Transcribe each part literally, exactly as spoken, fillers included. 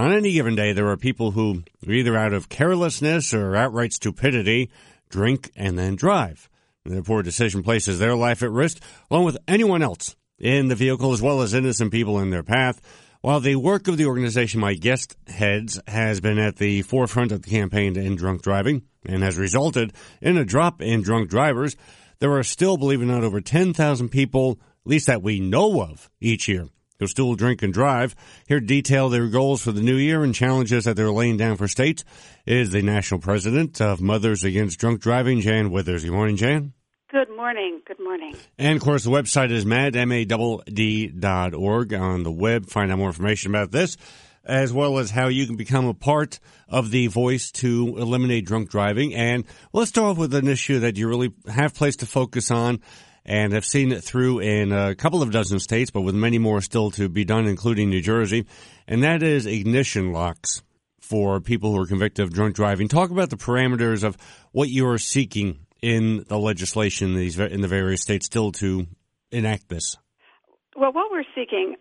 on any given day, there are people who, either out of carelessness or outright stupidity, drink and then drive. Their poor decision places their life at risk, along with anyone else in the vehicle, as well as innocent people in their path. While the work of the organization My Guest Heads has been at the forefront of the campaign to end drunk driving and has resulted in a drop in drunk drivers, there are still, believe it or not, over ten thousand people, at least that we know of, each year who still drink and drive. Here to detail their goals for the new year and challenges that they're laying down for states is the national president of Mothers Against Drunk Driving, Jan Withers. Good morning, Jan. Good morning. Good morning. And, of course, the website is mad, M A D D dot org on the web. Find out more information about this, as well as how you can become a part of the voice to eliminate drunk driving. And let's start off with an issue that you really have placed to focus on and have seen it through in a couple of dozen states, but with many more still to be done, including New Jersey, and that is ignition locks for people who are convicted of drunk driving. Talk about the parameters of what you are seeking in the legislation in, these, in the various states still to enact this. Well, what we're seeking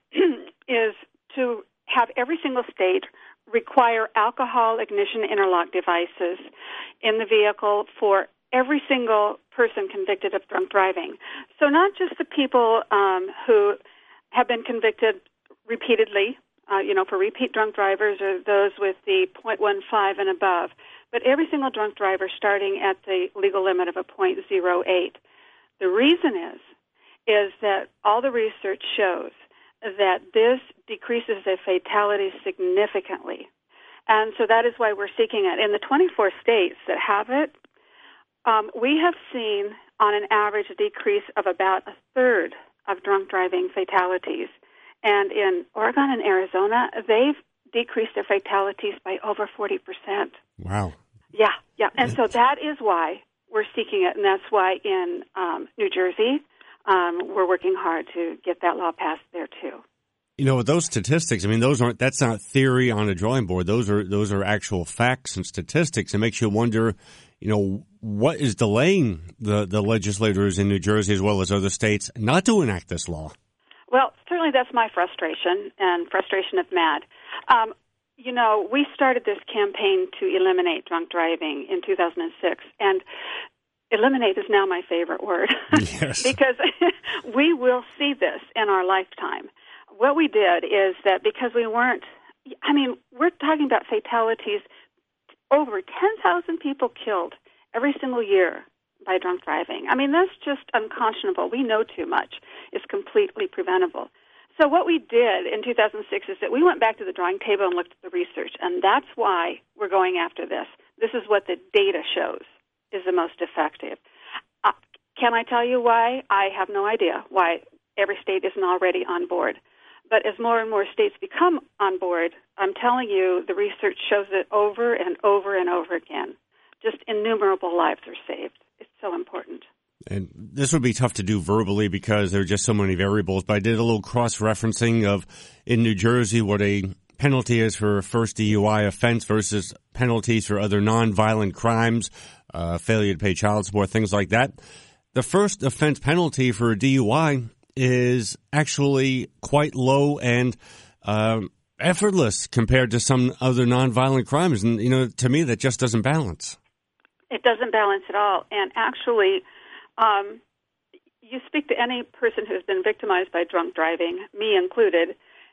is to have every single state require alcohol ignition interlock devices in the vehicle for every single person convicted of drunk driving. So not just the people um, who have been convicted repeatedly, uh, you know, for repeat drunk drivers or those with the point one five and above, but every single drunk driver starting at the legal limit of a point zero eight. The reason is, is that all the research shows that this decreases the fatalities significantly. And so that is why we're seeking it. In the twenty-four states that have it, um, we have seen on an average a decrease of about a third of drunk driving fatalities. And in Oregon and Arizona, they've decreased their fatalities by over forty percent. Wow. Yeah, yeah. And so that is why we're seeking it, and that's why in um, New Jersey um, we're working hard to get that law passed there too. You know, with those statistics, I mean, those aren't, that's not theory on a drawing board. Those are, those are actual facts and statistics. It makes you wonder, you know, what is delaying the, the legislators in New Jersey as well as other states not to enact this law? Well, certainly that's my frustration and frustration of MAD. Um, you know, we started this campaign to eliminate drunk driving in two thousand six, and eliminate is now my favorite word. Yes. Because we will see this in our lifetime. What we did is that because we weren't, I mean, we're talking about fatalities, over ten thousand people killed every single year by drunk driving. I mean, that's just unconscionable. We know too much. It's completely preventable. So what we did in two thousand six is that we went back to the drawing table and looked at the research, and that's why we're going after this. This is what the data shows is the most effective. Uh, can I tell you why? I have no idea why every state isn't already on board. But as more and more states become on board, I'm telling you, the research shows it over and over and over again. Just innumerable lives are saved. It's so important. And this would be tough to do verbally because there are just so many variables. But I did a little cross-referencing of, in New Jersey, what a penalty is for a first D U I offense versus penalties for other nonviolent crimes, uh, failure to pay child support, things like that. The first offense penalty for a D U I is actually quite low and um, effortless compared to some other nonviolent crimes. And, you know, to me, that just doesn't balance. It doesn't balance at all. And actually, um, you speak to any person who's been victimized by drunk driving, me included,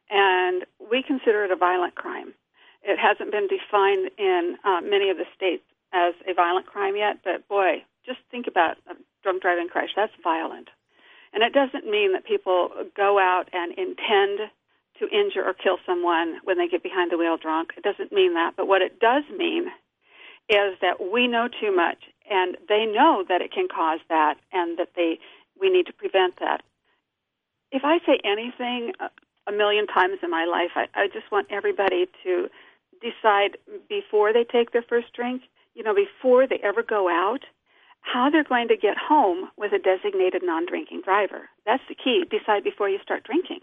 and we consider it a violent crime. It hasn't been defined in uh, many of the states as a violent crime yet, but boy, just think about a drunk driving crash. That's violent. And it doesn't mean that people go out and intend to injure or kill someone when they get behind the wheel drunk. It doesn't mean that. But what it does mean is that we know too much, and they know that it can cause that, and that they we need to prevent that. If I say anything a million times in my life, I, I just want everybody to decide before they take their first drink, you know, before they ever go out, how they're going to get home with a designated non-drinking driver. That's the key. Decide before you start drinking.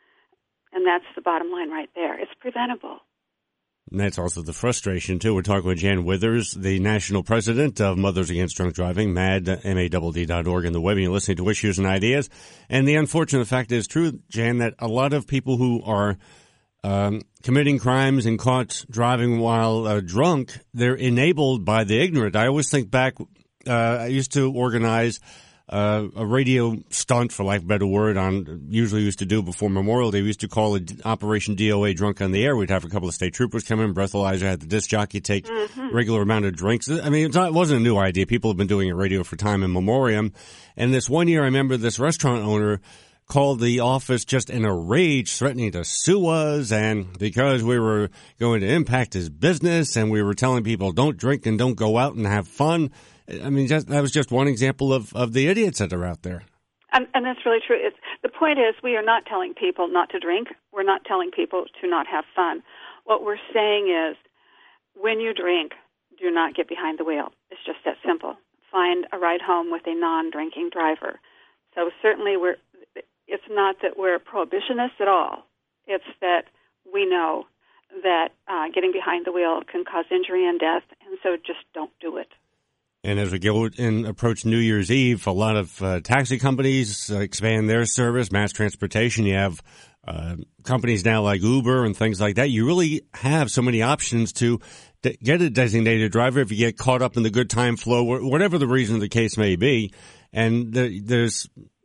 And that's the bottom line right there. It's preventable. And that's also the frustration, too. We're talking with Jan Withers, the national president of Mothers Against Drunk Driving, mad, M A D D dot org, and the web. You're listening to Issues and Ideas. And the unfortunate fact is true, Jan, that a lot of people who are um, committing crimes and caught driving while uh, drunk, they're enabled by the ignorant. I always think back, uh, I used to organize uh, a radio stunt, for lack of a better word, on usually used to do before Memorial Day. We used to call it Operation D O A, Drunk on the Air. We'd have a couple of state troopers come in, breathalyzer, had the disc jockey take mm-hmm. regular amount of drinks. I mean, it's not, it wasn't a new idea. People have been doing it radio for time in memoriam. And this one year, I remember this restaurant owner called the office just in a rage, threatening to sue us, and because we were going to impact his business and we were telling people don't drink and don't go out and have fun. I mean, just, that was just one example of, of the idiots that are out there. And, and that's really true. It's, the point is we are not telling people not to drink. We're not telling people to not have fun. What we're saying is when you drink, do not get behind the wheel. It's just that simple. Find a ride home with a non-drinking driver. So certainly we're it's not that we're prohibitionists at all. It's that we know that uh, getting behind the wheel can cause injury and death, and so just don't do it. And as we go and approach New Year's Eve, a lot of uh, taxi companies uh, expand their service, mass transportation. You have uh, companies now like Uber and things like that. You really have so many options to d- get a designated driver if you get caught up in the good time flow, whatever the reason the case may be. And the, there's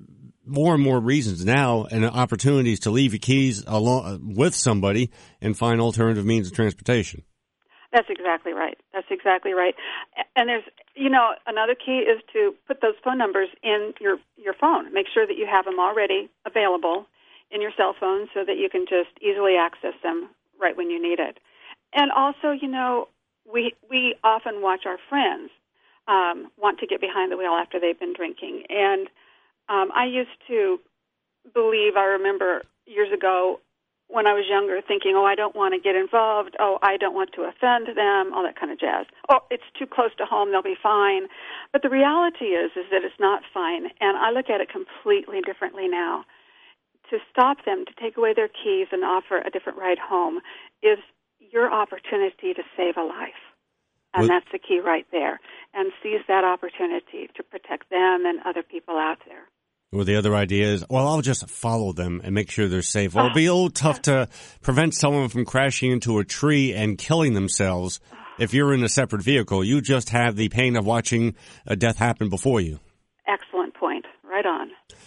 more and more reasons now and opportunities to leave your keys along with somebody and find alternative means of transportation. That's exactly right. That's exactly right. And there's, you know, another key is to put those phone numbers in your, your phone. Make sure that you have them already available in your cell phone so that you can just easily access them right when you need it. And also, you know, we we often watch our friends um, want to get behind the wheel after they've been drinking. And Um, I used to believe, I remember years ago when I was younger thinking, oh, I don't want to get involved, oh, I don't want to offend them, all that kind of jazz. Oh, it's too close to home, they'll be fine. But the reality is, is that it's not fine, and I look at it completely differently now. To stop them, to take away their keys and offer a different ride home is your opportunity to save a life. And that's the key right there. And seize that opportunity to protect them and other people out there. Well, the other idea is, well, I'll just follow them and make sure they're safe. Well, it'll be a little tough to prevent someone from crashing into a tree and killing themselves if you're in a separate vehicle. You just have the pain of watching a death happen before you. Excellent point. Right on.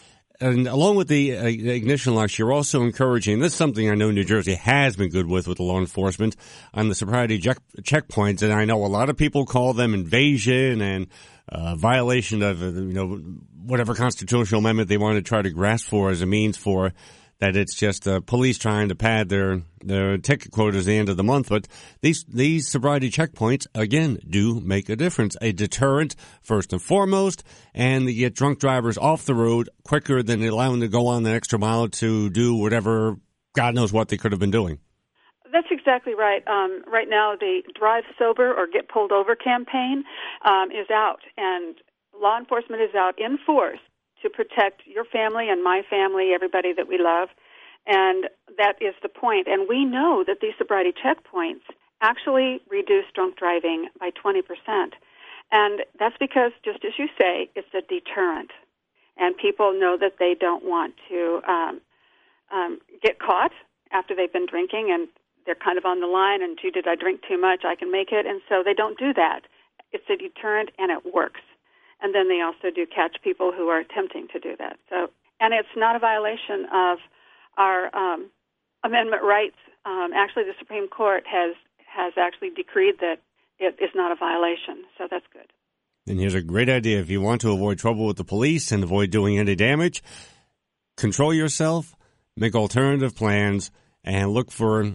And along with the uh, ignition locks, you're also encouraging, this is something I know New Jersey has been good with with the law enforcement, on the sobriety check, checkpoints. And I know a lot of people call them invasion and uh, violation of, uh, you know, whatever constitutional amendment they want to try to grasp for as a means for that it's just uh, police trying to pad their their ticket quotas at the end of the month. But these these sobriety checkpoints, again, do make a difference. A deterrent, first and foremost, and they get drunk drivers off the road quicker than allowing them to go on the extra mile to do whatever, God knows what they could have been doing. That's exactly right. Um, right now, the Drive Sober or Get Pulled Over campaign um, is out, and law enforcement is out in force to protect your family and my family, everybody that we love, and that is the point. And we know that these sobriety checkpoints actually reduce drunk driving by twenty percent. And that's because, just as you say, it's a deterrent. And people know that they don't want to um, um, get caught after they've been drinking, and they're kind of on the line, and, gee, did I drink too much? I can make it. And so they don't do that. It's a deterrent, and it works. And then they also do catch people who are attempting to do that. So, and it's not a violation of our um, amendment rights. Um, actually, the Supreme Court has has actually decreed that it is not a violation. So that's good. And here's a great idea. If you want to avoid trouble with the police and avoid doing any damage, control yourself, make alternative plans, and look for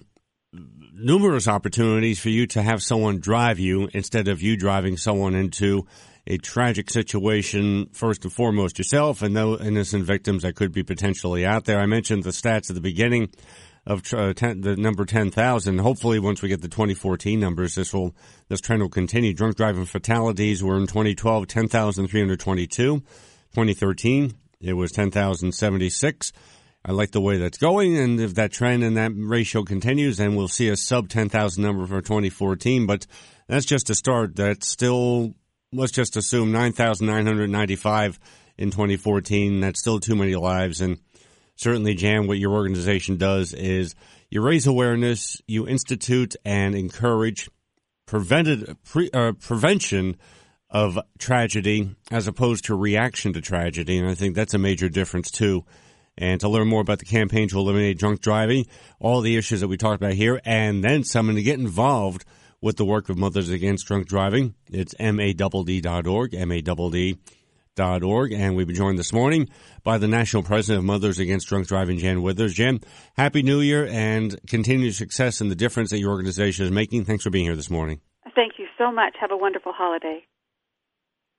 numerous opportunities for you to have someone drive you instead of you driving someone into a tragic situation, first and foremost yourself and no innocent victims that could be potentially out there. I mentioned the stats at the beginning of uh, ten, the number ten thousand. Hopefully once we get the twenty fourteen numbers, this will this trend will continue. Drunk driving fatalities were in twenty twelve ten thousand three hundred twenty-two. twenty thirteen, it was ten thousand seventy-six. I like the way that's going, and if that trend and that ratio continues, then we'll see a sub ten thousand number for twenty fourteen. But that's just a start. That's still, let's just assume nine thousand nine hundred ninety-five in twenty fourteen. That's still too many lives. And certainly, Jan, what your organization does is you raise awareness, you institute and encourage prevented, pre, uh, prevention of tragedy as opposed to reaction to tragedy. And I think that's a major difference, too. And to learn more about the campaign to eliminate drunk driving, all the issues that we talked about here, and then someone to get involved with the work of Mothers Against Drunk Driving, it's M A D D dot org, M A D D dot org. And we've been joined this morning by the National President of Mothers Against Drunk Driving, Jan Withers. Jan, Happy New Year and continued success in the difference that your organization is making. Thanks for being here this morning. Thank you so much. Have a wonderful holiday.